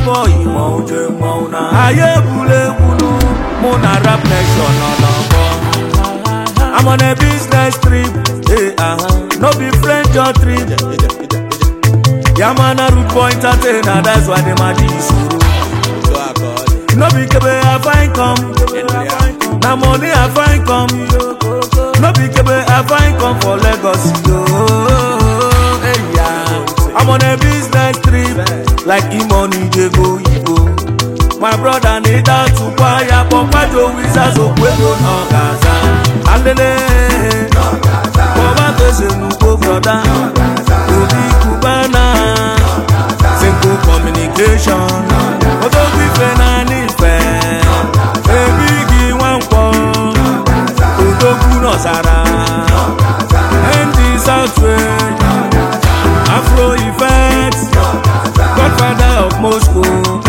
boy moje mona aye bule kunu mona rap nation no. I'm on a business trip, no be friend your trip. Yeah man a root point antenna, that's why they magic suru. No be kebe I find come, na money I find come. No be kebe I find come for Lagos, yo. Hey, yeah. I'm on a business trip, like money they go, you go. My brother need out to buy a papa to wizards of Pueblo no Gaza. Alele, Baba Nuko brother, Odi Cubana, simple communication. Odo Bifena Nife, Bigi Wampo, Odo Kunosara, and the Southway, Afro Effects, Godfather of Moscow.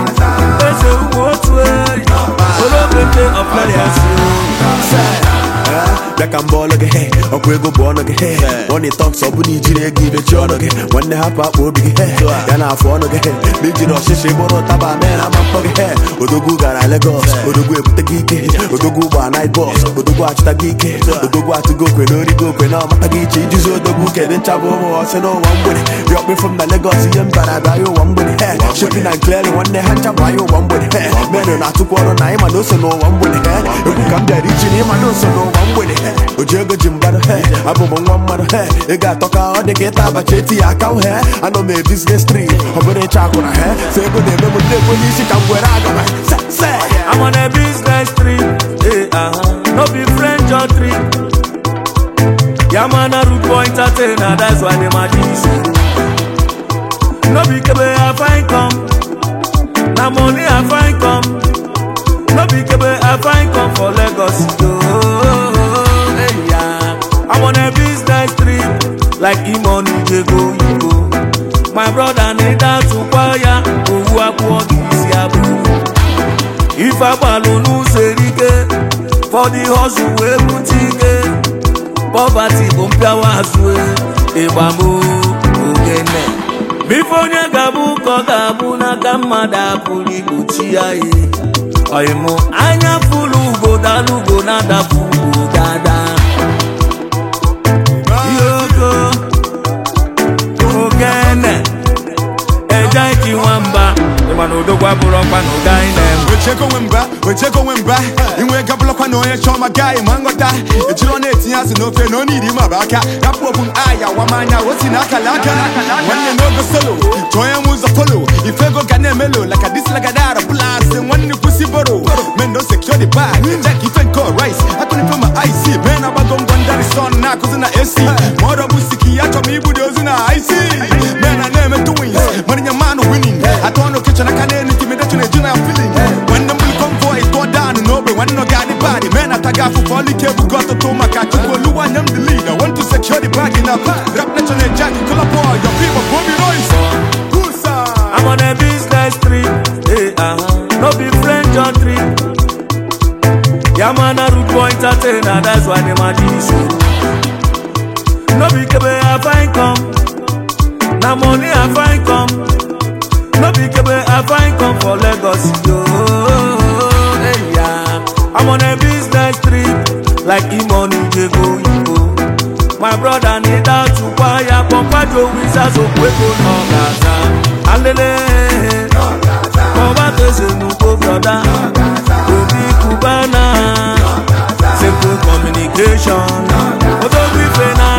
Black and ball again, or go born again. When it talks up, we need to give it your again. When they have up, will be here. Then I phone again. Big Jino Shimoro Taba, man, I'm up again. Odogu got Lagos, Odogu put the geek, Odogu night boss, Odogu watch the geek, Odogu to go, Quenori go, Quenam, Matagichi, Odogu, and Chavo, so no one with it. Drop me from the Lagos, but I buy you one with it. Shipping and clearly one day, Hunter buy you one with it. Men are not to quarter nine, I know so no one with it. If we come there, reaching him, I know so no one with it. Ojogo Jimbado hair, Abom one mother hair. You got talk out the get up, but Chetty, I come here. I know my business tree. I'm going to check on hair. Say good day, but they will see come where I go. I'm on a business trip, no be friend your trip. Yeah, man, a root point antenna, that's why they magic suru. No be kebe I find come, na money I find come. No be kebe I find come for Lagos, yo. I'm on a business trip, like money they go, you go. My brother need out to buy ya, who are poor, easy abu. If I balonu serike, for the hustle we boutique, poverty bumpia waswe, ebamu ogene. Before you gabu kogabu na kamada puli buchia ye. Oimo anya fulu go dalu go nada fulu dada. Ejaiki wamba, emano dogwa buropa no guy name. We check on wemba. Inwe kabulokwa no ye choma guy mangota. Echiro neti yasu no fe no need him abaka. Rapo bun aya wamanya woti nakalaka. When you no go solo, toya muza follow. If you go gane melo like a this like a dara plus and when you pussy boro. Men don't secure the bag. Jack if and go rice. I couldn't feel my IC. Men abagong gondari son na kuzina AC. Moro busiki ya chomi budozina IC. Men I name it twins. Money your man winning. I don't know kitchen I can't intimidate you I'm feeling. When the milk convoy go down and over when no got the body. Man I tag out for falling cable got to my cat to go Lu and I'm the lead. I want to secure the bag in a rap national jack in color boy. Your people Bobby Royce. I'm on a business trip, no be friend your trip. Yeah man a root point antenna, that's why they magic suru. No be kebe I find come, na money I find come. No be kebe I find come for Lagos, yo. Hey, yeah. I'm on a business trip, like money they go, you go. My brother need out to buy a papa to wizards of Pueblo no Gaza. Alele, Baba Nuko brother, Odi Cubana, simple communication. Odo Bifena